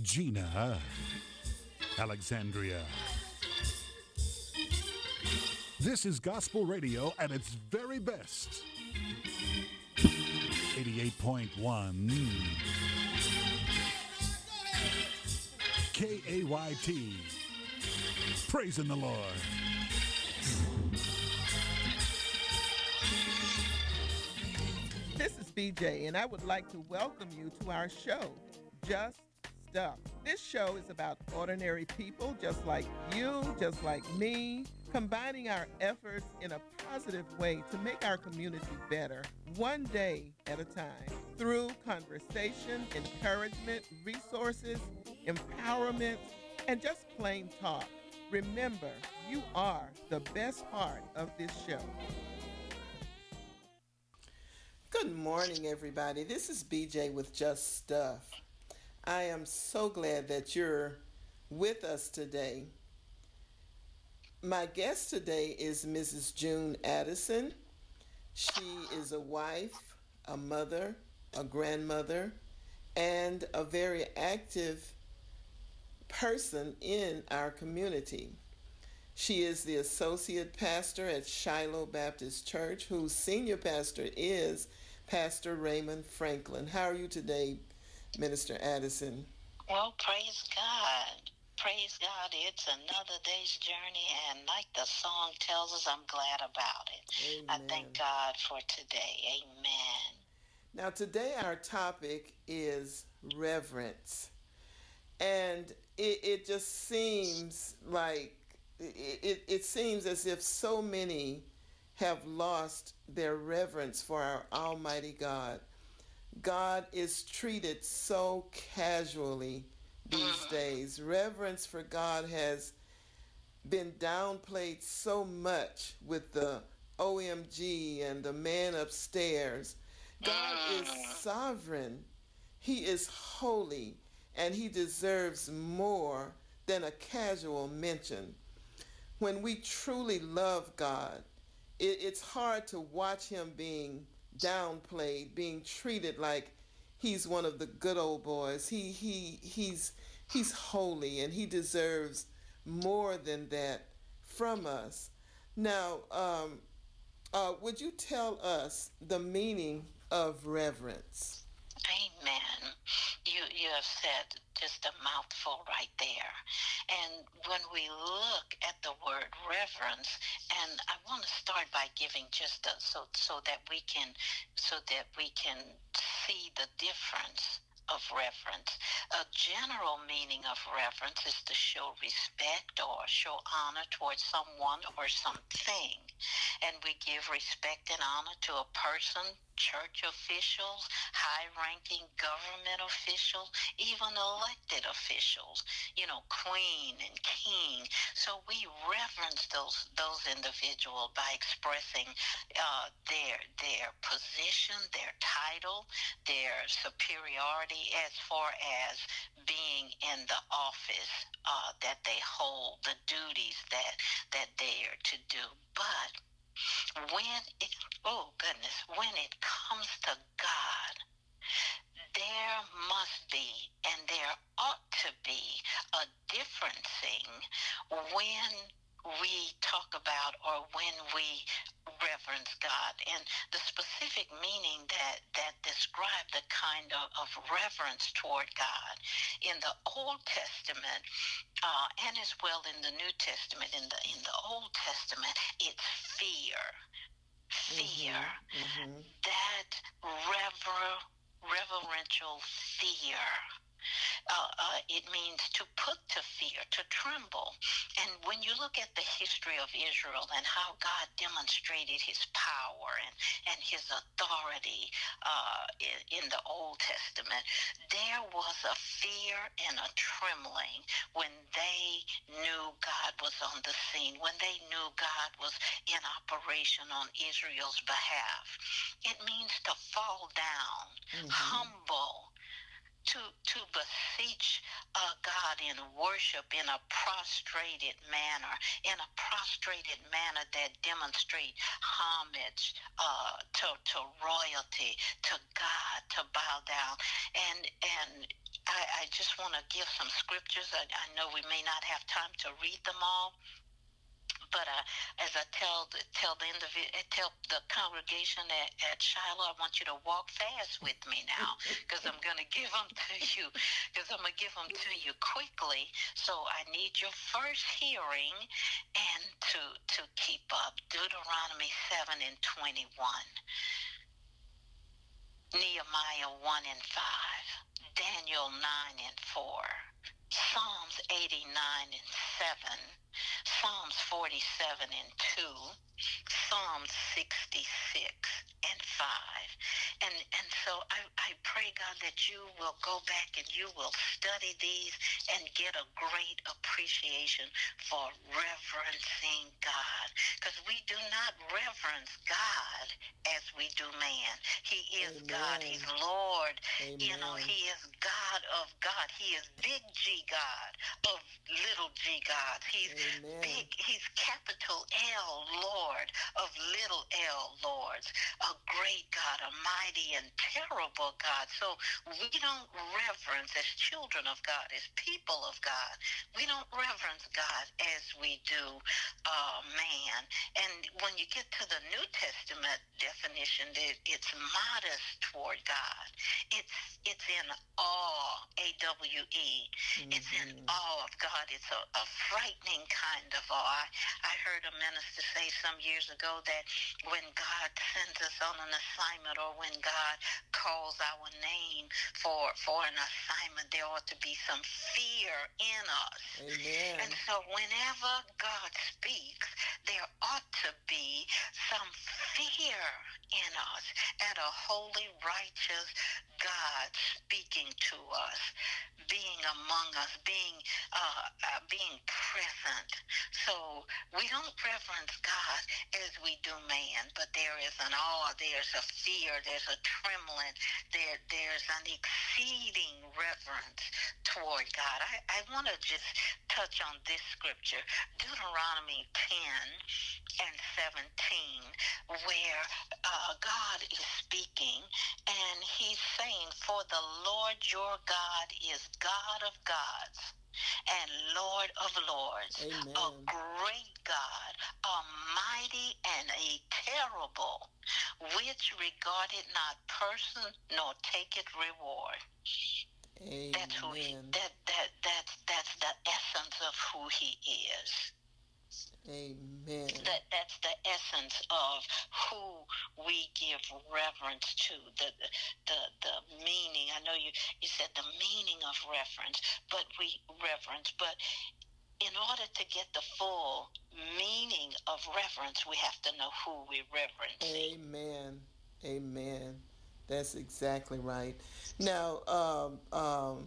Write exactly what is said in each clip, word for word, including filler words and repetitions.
Gina Alexandria. This is gospel radio at its very best. eighty-eight point one K A Y T. Praising the Lord. This is B J, and I would like to welcome you to our show, Just Stuff. This show is about ordinary people just like you, just like me, combining our efforts in a positive way to make our community better, one day at a time, through conversation, encouragement, resources, empowerment, and just plain talk. Remember, you are the best part of this show. Good morning, everybody. This is B J with Just Stuff. I am so glad that you're with us today. My guest today is Missus June Addison. She is a wife, a mother, a grandmother, and a very active person in our community. She is the associate pastor at Shiloh Baptist Church, whose senior pastor is Pastor Raymond Franklin. How are you today, Minister Addison? Well, praise God. Praise God. It's another day's journey, and like the song tells us, I'm glad about it. Amen. I thank God for today. Amen. Now, today our topic is reverence. And it, it just seems like, it, it, it seems as if so many have lost their reverence for our Almighty God. God is treated so casually these days. Reverence for God has been downplayed so much with the O M G and the man upstairs. God is sovereign. He is holy, and he deserves more than a casual mention. When we truly love God, it, it's hard to watch him being downplayed, being treated like he's one of the good old boys. He he he's he's holy, and he deserves more than that from us. Now, um, uh, would you tell us the meaning of reverence? Amen. You you have said just a mouthful right there. And when we look at the word reverence, and I want to start by giving just a, so so that we can so that we can see the difference of reverence. A general meaning of reverence is to show respect or show honor towards someone or something. And we give respect and honor to a person, church officials, high-ranking government officials, even elected officials, you know, queen and king. So we reverence those those individuals by expressing uh, their their position, their title, their superiority as far as being in the office uh, that they hold, the duties that that they are to do. But when it, oh goodness, when it comes to God, there must be and there ought to be a differencing when we talk about or when we reverence God. And the specific meaning that, that describe the kind of, of reverence toward God in the Old Testament uh, and as well in the New Testament. In the in the Old Testament, it's fear. Fear. Mm-hmm. Mm-hmm. That rever, reverential fear. Uh, uh, it means to put to fear, to tremble. And when you look at the history of Israel and how God demonstrated his power and, and his authority uh, in, in the Old Testament, there was a fear and a trembling when they knew God was on the scene, when they knew God was in operation on Israel's behalf. It means to fall down, mm-hmm. humble, to to beseech uh, God in worship in a prostrated manner, in a prostrated manner that demonstrate homage uh, to to royalty, to God, to bow down, and and I, I just want to give some scriptures. I, I know we may not have time to read them all, but uh, as I tell the, tell the individ- tell the congregation at, at Shiloh, I want you to walk fast with me now, because I'm going to give them to you, because I'm going to give them to you quickly. So I need your first hearing and to to keep up. Deuteronomy seven and twenty-one, Nehemiah one and five, Daniel nine and four, Psalms eighty-nine and seven, Psalms forty-seven and two, Psalm sixty-six and five. And and so I, I pray, God, that you will go back and you will study these and get a great appreciation for reverencing God. Because we do not reverence God as we do man. He is Amen. God. He's Lord. Amen. You know, he is God of God. He is big G God of little g gods. He's Amen. big. He's capital L Lord of little l lords. A great God, a mighty and terrible God. So we don't reverence as children of God, as people of God. We don't reverence God as we do uh, man. And when you get to the New Testament definition, it, it's modest toward God. It's it's in awe, A W E. Mm-hmm. It's in awe of God. It's a, a frightening kind of awe. I, I heard a minister say some years ago that when God sends us on an assignment, or when God calls our name for for an assignment, there ought to be some fear in us. Amen. And so whenever God speaks, there ought to be some fear in us, and a holy, righteous God speaking to us, being among us, being uh, uh, being present. So we don't reverence God as we do man, but there is an awe, there's a fear, there's a trembling, there there's an exceeding reverence toward God. I, I want to just touch on this scripture, Deuteronomy ten and seventeen, where uh, God is speaking, and he's saying, for the Lord your God is God of gods and Lord of lords, Amen. a great God, a mighty and a terrible, which regardeth not person nor taketh reward. Amen. That's who he, that, that, that's, that's the essence of who he is. Amen. That that's the essence of who we give reverence to. The the the meaning. I know you you said the meaning of reverence, but we reverence. But in order to get the full meaning of reverence, we have to know who we reverence. Amen. Amen. That's exactly right. Now, um, um,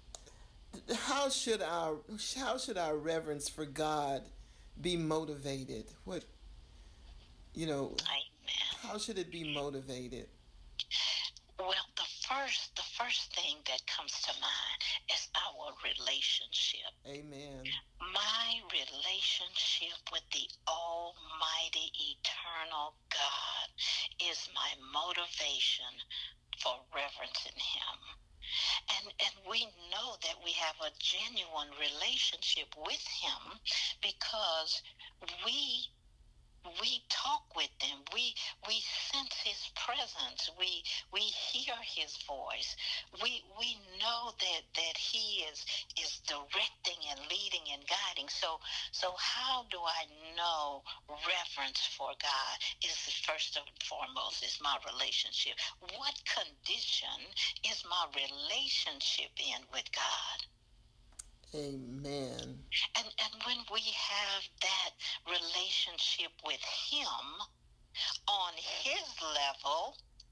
how should our how should our reverence for God be motivated? What you know? Amen. How should it be motivated? Well, the first the first thing that comes to mind is our relationship. Amen. My relationship with the Almighty Eternal God is my motivation for reverencing Him. And and we know that we have a genuine relationship with Him because we we talk with them. We we sense his presence. We we hear his voice. We we know that that he is is directing and leading and guiding. So so how do I know reverence for God is first and foremost is my relationship. What condition is my relationship in with God? Amen. And and when we have that relationship with him on his level,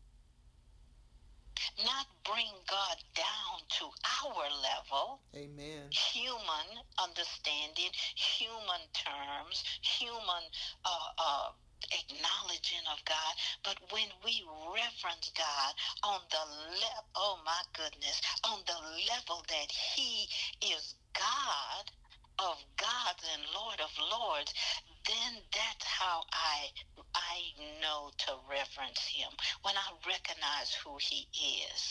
not bring God down to our level. Amen. Human understanding, human terms, human uh, uh, acknowledging of God. But when we reverence God on the level, oh my goodness, on the level that he is God of gods and Lord of lords, then that's how I I know to reverence him, when I recognize who he is.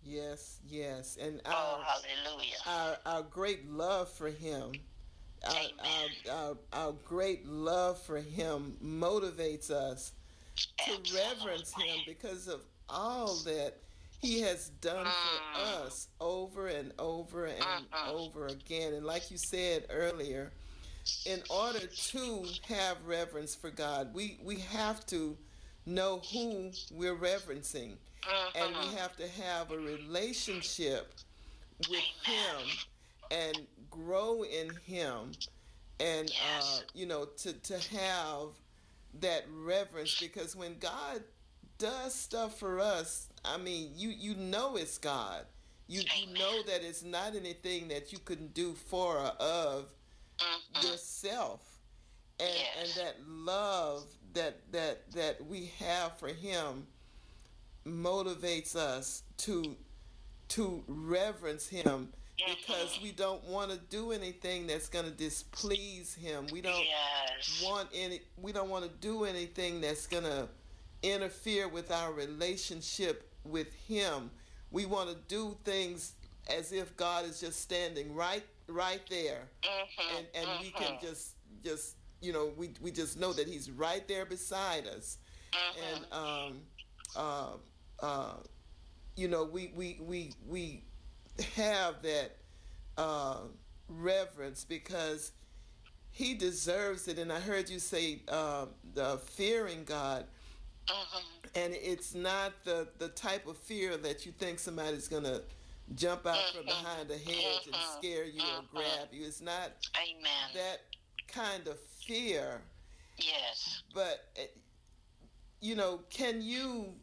Yes, yes. And Oh, our hallelujah. our our great love for him, our Amen. our our, our great love for him motivates us to reverence Absolutely. him because of all that he has done for Mm, us over and over and mm-mm. over again. And like you said earlier, in order to have reverence for God, we, we have to know who we're reverencing. And we Mm-hmm. have to have a relationship with Him Amen. and grow in Him, and uh, Yes. you know, to to have that reverence, because when God does stuff for us, I mean, you you know it's God. You you know Amen. that it's not anything that you can do for or of Mm-hmm. yourself. And and Yes. that love that that that we have for him motivates us to to reverence him, because we Mm-hmm. don't want to do anything that's going to displease him. We don't Yes. want any we don't want to do anything that's going to interfere with our relationship with him. We want to do things as if God is just standing right right there, Mm-hmm. and and we can Mm-hmm. just just you know, we we just know that he's right there beside us. And Mm-hmm. um uh, uh you know, we we we we have that uh, reverence because he deserves it. And I heard you say uh, the fearing God, Mm-hmm. and it's not the the type of fear that you think somebody's gonna jump out from Mm-hmm. behind a hedge and Mm-hmm. scare you or Mm-hmm. grab you. It's not Amen. that kind of fear. Yes. But eh, you know, can you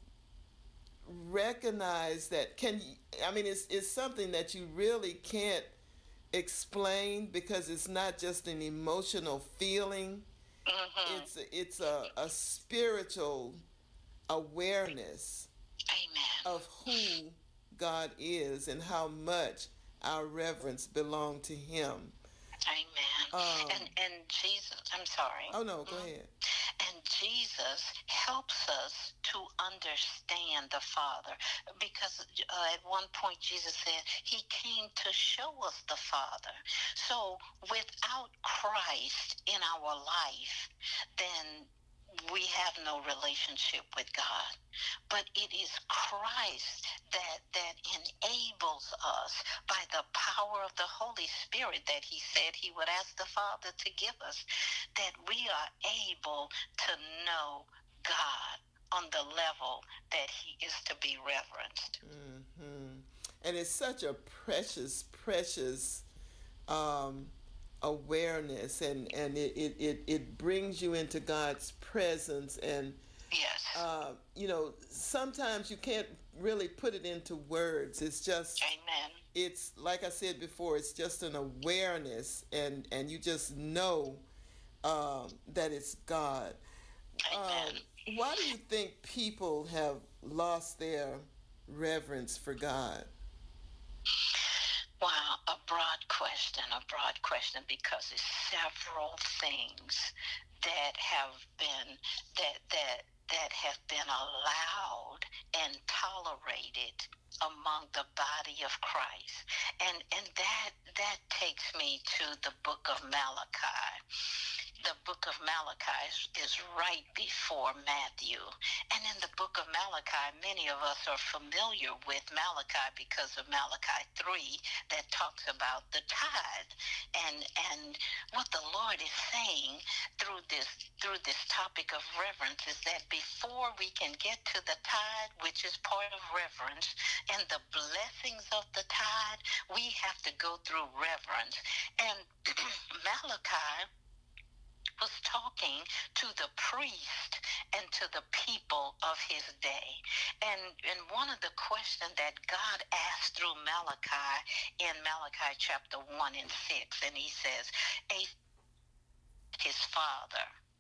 recognize that? Can you, I mean, it's it's something that you really can't explain, because it's not just an emotional feeling. Mm-hmm. It's it's a, a spiritual awareness Amen. of who God is and how much our reverence belong to him. Amen. Um, And and Jesus, I'm sorry. oh no, go Mhm. ahead. And Jesus helps us to understand the Father, because uh, at one point Jesus said he came to show us the Father. So without Christ in our life, then we have no relationship with God. But it is Christ that that enables us by the power of the Holy Spirit that he said he would ask the Father to give us, that we are able to know God on the level that he is to be reverenced. Hmm. And it's such a precious, precious um, awareness, and and it, it, it, it brings you into God's presence. And Yes. uh, you know, sometimes you can't really put it into words. It's just, Amen. it's like I said before, it's just an awareness, and and you just know um, that it's God. Amen. Um, why do you think people have lost their reverence for God? Wow, a broad question, a broad question, because it's several things that have been that that that have been allowed and tolerated among the body of Christ. And and that that takes me to the book of Malachi. The book of Malachi is, is right before Matthew. And in the book of Malachi, many of us are familiar with Malachi because of Malachi three, that talks about the tithe. And and what the Lord is saying through this through this topic of reverence is that before we can get to the tithe, which is part of reverence, and the blessings of the tithe, we have to go through reverence. And Malachi was talking to the priest and to the people of his day. And, and one of the questions that God asked through Malachi in Malachi chapter one and six, and he says, his father.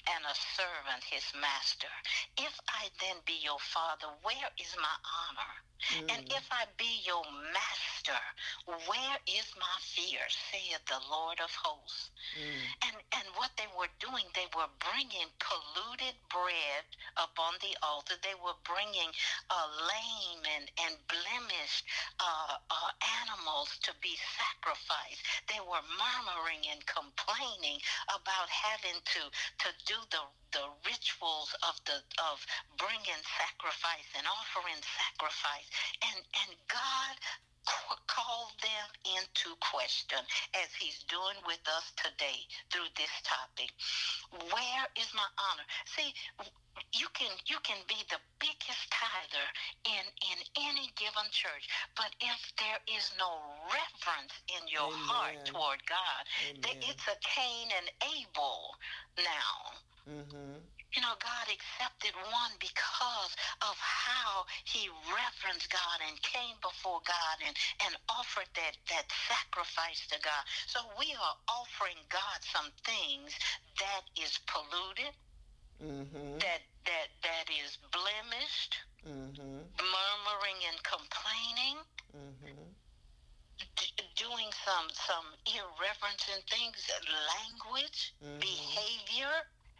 and a servant his master. If I then be your father, where is my honor? Mm. And if I be your master, where is my fear, saith the Lord of hosts. Mm. And and what they were doing, they were bringing polluted bread upon the altar. They were bringing uh, lame and, and blemished uh, uh, animals to be sacrificed. They were murmuring and complaining about having to, to do the the rituals of the of bringing sacrifice and offering sacrifice. And, and God call them into question as he's doing with us today through this topic. Where is my honor? See, you can you can be the biggest tither in in any given church, but if there is no reverence in your Amen. Heart toward God, Amen. It's a Cain and Abel now. Mm-hmm. You know, God accepted one because of how he reverenced God and came before God and, and offered that, that sacrifice to God. So we are offering God some things that is polluted, mm-hmm. that, that, that is blemished, mm-hmm. murmuring and complaining, mm-hmm. d- doing some, some irreverencing things, language, mm-hmm. behavior.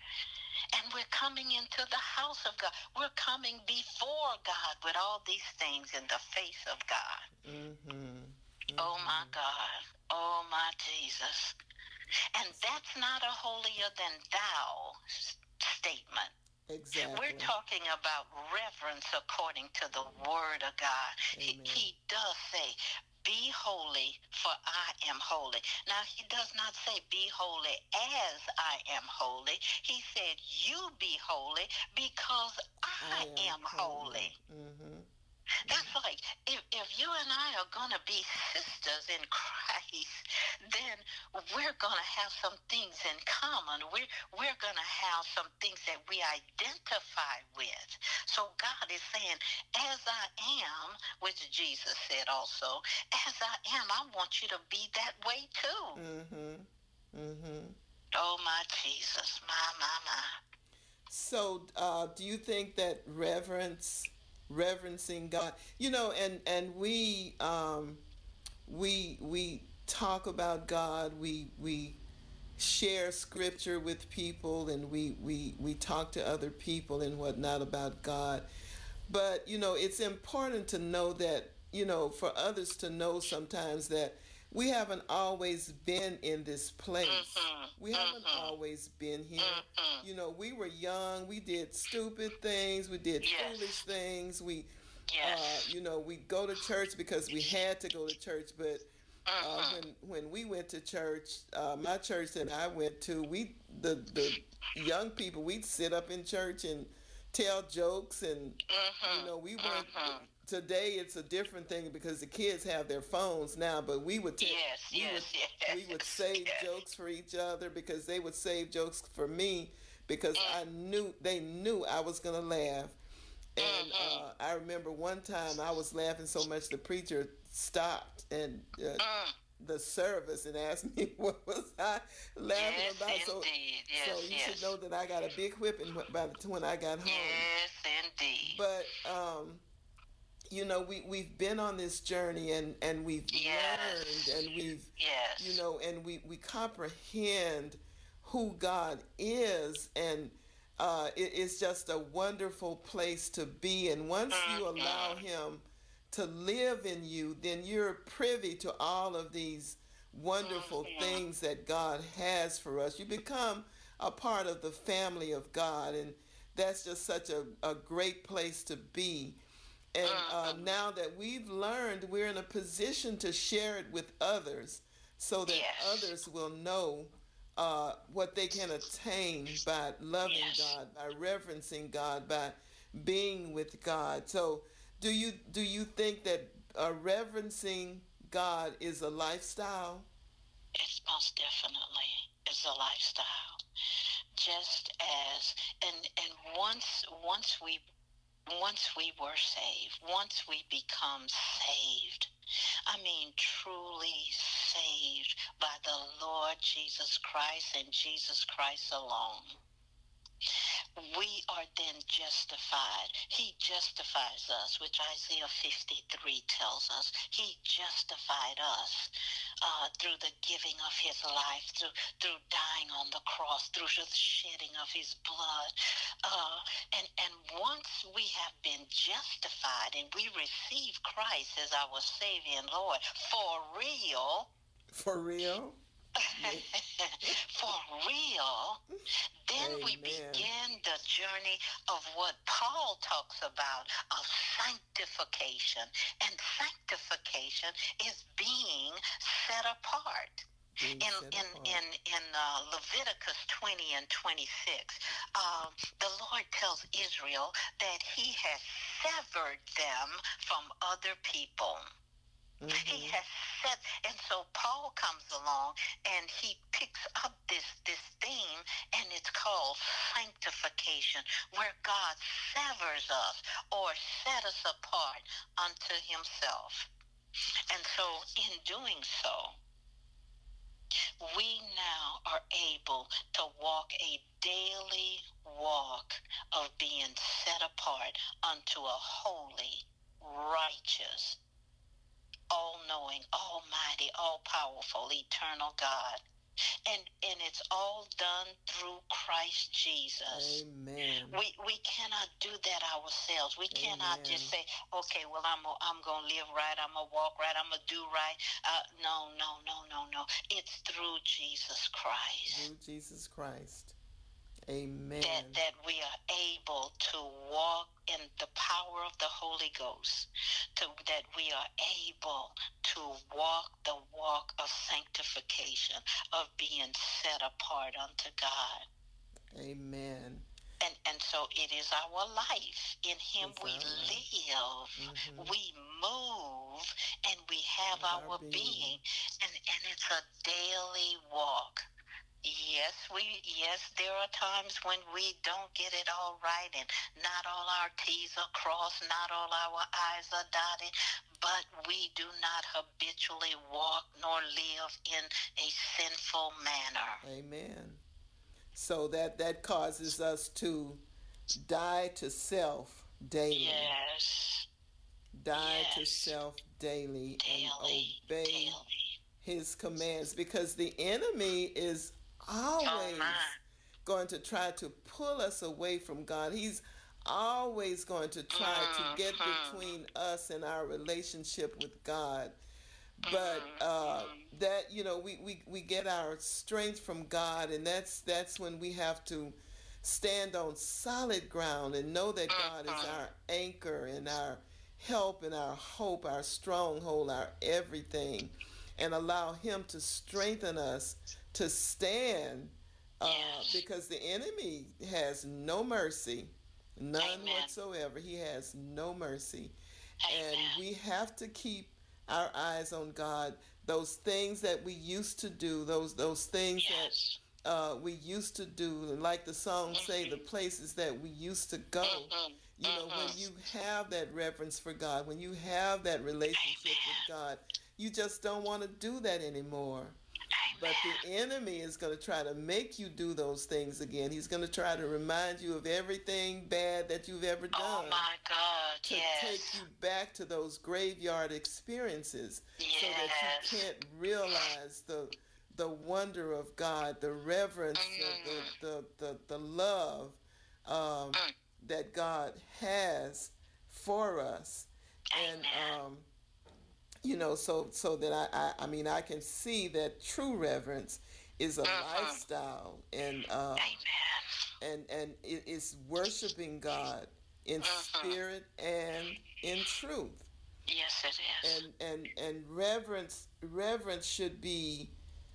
And we're coming into the house of God. We're coming before God with all these things in the face of God. Mm-hmm. Mm-hmm. Oh, my God. Oh, my Jesus. And that's not a holier than thou statement. Exactly. We're talking about reverence according to the word of God. He, he does say, be holy, for I am holy. Now, he does not say, be holy as I am holy. He said, you be holy because I, I am, am holy. holy. Mm-hmm. That's like, if, if you and I are going to be sisters in Christ, then we're going to have some things in common. We're, we're going to have some things that we identify with. So God is saying, as I am, which Jesus said also, as I am, I want you to be that way too. Mm-hmm. Mm-hmm. Oh, my Jesus, my, my, my. So uh, do you think that reverence... reverencing God, you know, and and we um, we we talk about God, we we share scripture with people, and we we we talk to other people and whatnot about God, but you know, it's important to know that, you know, for others to know sometimes that we haven't always been in this place. Mm-hmm. We haven't mm-hmm. always been here. Mm-hmm. You know, we were young. We did stupid things. We did yes. foolish things. We, yes. uh, you know, we go to church because we had to go to church. But uh, mm-hmm. when when we went to church, uh, my church that I went to, we the the young people, we'd sit up in church and tell jokes, and mm-hmm. you know, we weren't. Mm-hmm. Today it's a different thing because the kids have their phones now, but we would take, yes, we yes, would yes, we would save yes. jokes for each other because they would save jokes for me because mm. I knew they knew I was gonna laugh. And mm-hmm. uh, I remember one time I was laughing so much the preacher stopped and uh, mm. the service and asked me what was I laughing yes, about. Indeed. So, yes, so you yes. should know that I got a big whipping by the when I got home. Yes, indeed. But um, you know, we we've been on this journey, and and we've yes. learned, and we've yes. you know, and we we comprehend who God is, and uh, it, it's just a wonderful place to be. And once mm-hmm. you allow Him to live in you, then you're privy to all of these wonderful mm-hmm. things that God has for us. You become a part of the family of God, and that's just such a, a great place to be. And uh, now that we've learned, we're in a position to share it with others so that yes. others will know uh, what they can attain by loving yes. God, by reverencing God, by being with God. So do you do you think that uh, reverencing God is a lifestyle? It's most definitely is a lifestyle. Just as, and, and once once we Once we were saved, once we become saved, I mean truly saved by the Lord Jesus Christ and Jesus Christ alone, we are then justified. He justifies us, which Isaiah fifty-three tells us. He justified us uh, through the giving of his life, through through dying on the cross, through the shedding of his blood. Uh, and, and once we have been justified and we receive Christ as our Savior and Lord for real, For real? for real, then Amen. we begin the journey of what Paul talks about, of sanctification. And sanctification is being set apart. Being In set in apart. in in uh, Leviticus twenty and twenty-six, um, the Lord tells Israel that He has severed them from other people. Mm-hmm. He has said, and so Paul comes along and he picks up this this theme, and it's called sanctification, where God severs us or set us apart unto himself. And so in doing so, we now are able to walk a daily walk of being set apart unto a holy, righteous, all-knowing, almighty, all-powerful, eternal God. And and it's all done through Christ Jesus. Amen. We we cannot do that ourselves. We cannot Amen. just say, okay, well, I'm a, I'm gonna live right, I'm gonna walk right, I'm gonna do right. Uh, no, no, no, no, no. It's through Jesus Christ. Through Jesus Christ. Amen. That, that we are able to walk in the power of the Holy Ghost, to, that we are able to walk the walk of sanctification, of being set apart unto God. Amen. And, and so it is our life. In him It's we live, mm-hmm. we move, and we have our, our being. being. And, and it's a daily walk. Yes, we yes, there are times when we don't get it all right, and not all our T's are crossed, not all our I's are dotted, but we do not habitually walk nor live in a sinful manner. Amen. So that that causes us to die to self daily. Yes. Die yes. to self daily, daily and obey daily. his commands, because the enemy is always oh going to try to pull us away from God. He's always going to try mm-hmm. to get between us and our relationship with God. But uh, that, you know, we, we, we get our strength from God, and that's that's when we have to stand on solid ground and know that God is our anchor and our help and our hope, our stronghold, our everything, and allow him to strengthen us to stand, uh, yes. because the enemy has no mercy, none Amen. whatsoever. He has no mercy. Amen. And we have to keep our eyes on God. Those things that we used to do, those those things yes. that uh, we used to do, like the song mm-hmm. say, the places that we used to go. Mm-hmm. You know, mm-hmm. when you have that reverence for God, when you have that relationship Amen. with God, you just don't want to do that anymore. Amen. But the enemy is going to try to make you do those things again. He's going to try to remind you of everything bad that you've ever done. Oh my God, to yes. take you back to those graveyard experiences, yes. so that you can't realize the the wonder of God, the reverence, mm. the, the, the, the, the love um, mm. that God has for us. Amen. And um, you know, so so that I, I I mean I can see that true reverence is a mm-hmm. lifestyle, and uh, and and it is worshiping God in mm-hmm. spirit and in truth. Yes, it is. And and and reverence reverence should be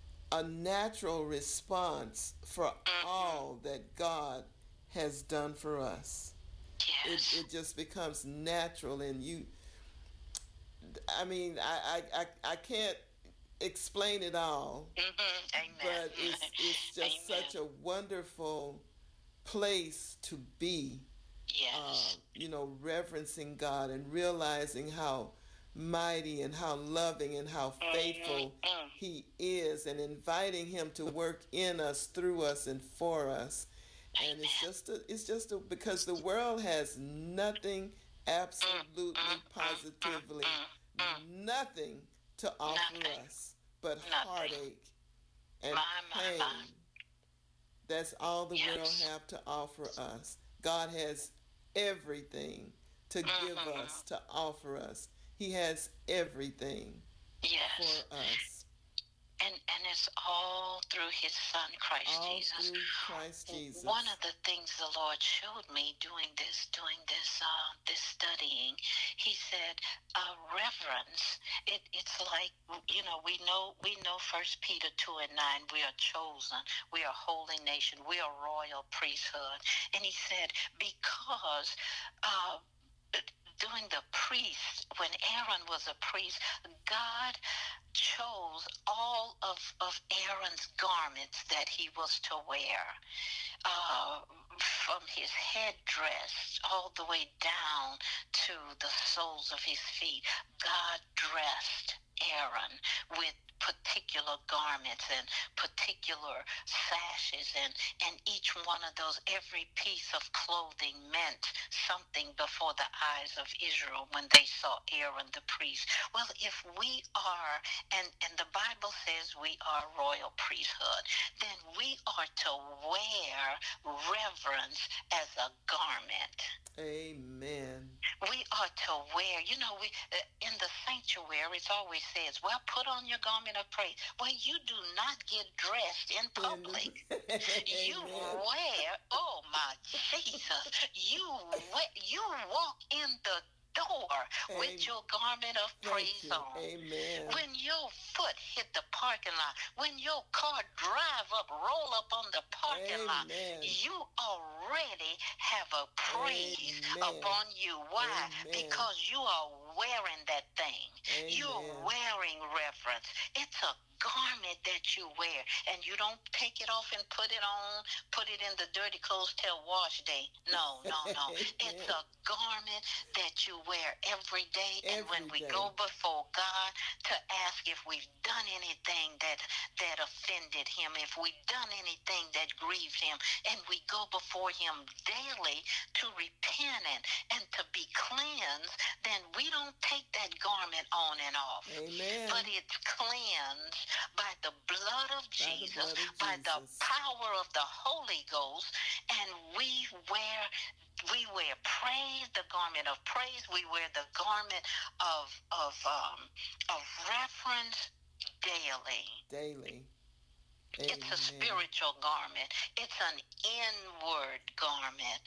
a natural response for mm-hmm. all that God has done for us. Yes. It it just becomes natural, and you. I mean, I, I, I, I can't explain it all, mm-hmm. Amen. but it's it's just Amen. such a wonderful place to be. Yes. Uh, you know, reverencing God and realizing how mighty and how loving and how faithful mm-hmm. He is, and inviting Him to work in us, through us, and for us. And it's Amen. just a, it's just a, because the world has nothing, Mm, mm, absolutely, mm, mm, positively mm, mm. nothing to offer Nothing. us but Nothing. heartache and My, my, my. pain. That's all the world Yes. have to offer us. God has everything to give Mm-hmm. us, to offer us. He has everything for Yes. us, And and it's all through his son Christ all Jesus. through Christ One Jesus. of the things the Lord showed me doing this doing this uh, this studying, he said, uh, reverence. It, it's like, you know we know we know First Peter two and nine. We are chosen. We are a holy nation. We are royal priesthood. And he said, because uh, during the priest, when Aaron was a priest, God chose all of, of Aaron's garments that he was to wear, uh, from his headdress all the way down to the soles of his feet. God dressed Aaron with particular garments and particular sashes, and and each one of those, every piece of clothing meant something before the eyes of Israel when they saw Aaron the priest. Well, if we are, and and the Bible says we are royal priesthood, then we are to wear reverence as a garment. Amen. We are to wear, you know, we uh, in the sanctuary, it always says, well, put on your garment of praise. Well, you do not get dressed in And public. You amen. wear, oh my Jesus, you wear, you walk in the door with Amen. your garment of Thank praise you. on. Amen. When your foot hit the parking lot, when your car drive up, roll up on the parking lot, Amen. you already have a praise Amen. upon you. Why? Amen. Because you are wearing that thing. You're Amen. wearing reverence. It's a garment that you wear, and you don't take it off and put it on, put it in the dirty clothes till wash day. No, no, no. It's Amen. a garment that you wear every day, and when Every we day. go before God to ask if we've done anything that that offended him, if we've done anything that grieved him, and we go before him daily to repent and, and to be cleansed, then we don't take that garment on and off. Amen. But it's cleansed by the blood of By the Jesus, blood of by the Jesus. power of the Holy Ghost, and we wear we wear praise, the garment of praise. We wear the garment of of um, of reverence daily. Daily. It's a Amen. spiritual garment. It's an inward garment.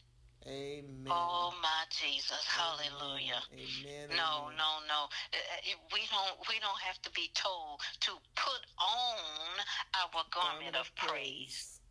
Amen. Oh my Jesus, Amen. hallelujah. Amen. No, Amen. no, no. Uh, uh, We don't we don't have to be told to put on our garment Garment of of praise. praise.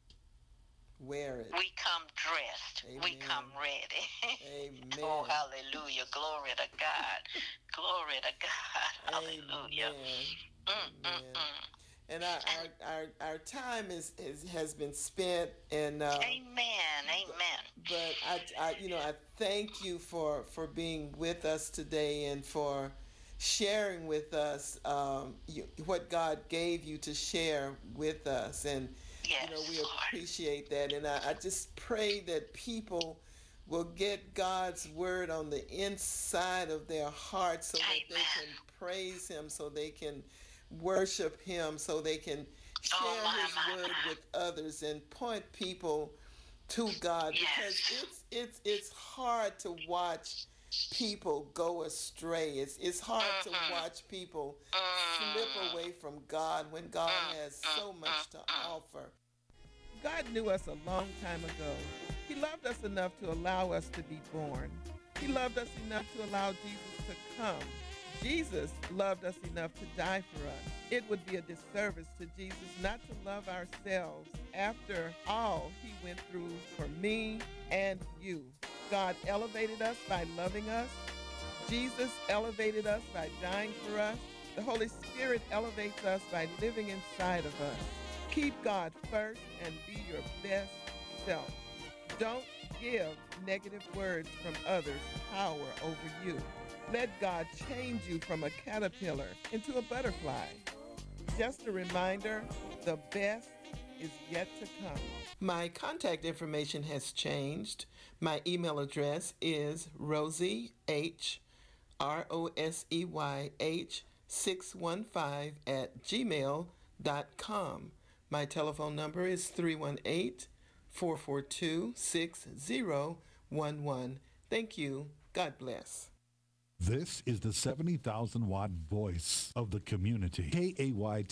Wear it. We come dressed. We come Amen. ready. Oh, Amen. hallelujah. Glory to God. Glory to God. Hallelujah. Amen. Mm, mm, Amen. mm. And our And our, our, our time is, is has been spent, and uh, amen. but, Amen. but I, I you know I thank you for for being with us today and for sharing with us um, you, what God gave you to share with us, and you know Yes, we Lord. appreciate that, and I, I just pray that people will get God's word on the inside of their hearts so that they Amen. can praise him, so they can worship him, so they can Oh, share my, his my, word my. with others and point people to God, because Yes. it's it's it's hard to watch people go astray. It's it's hard to Mm-hmm. watch people slip Mm, away from God when God mm, has mm, so mm, much to mm. offer. God knew us a long time ago. He loved us enough to allow us to be born. He loved us enough to allow Jesus to come. Jesus loved us enough to die for us. It would be a disservice to Jesus not to love ourselves after all he went through for me and you. God elevated us by loving us. Jesus elevated us by dying for us. The Holy Spirit elevates us by living inside of us. Keep God first and be your best self. Don't give negative words from others power over you. Let God change you from a caterpillar into a butterfly. Just a reminder, the best is yet to come. My contact information has changed. My email address is Rosie H, R O S E Y H, six one five at gmail dot com. My telephone number is three one eight, four four two, six zero one one. Thank you. God bless. This is the seventy thousand watt voice of the community. K A Y T.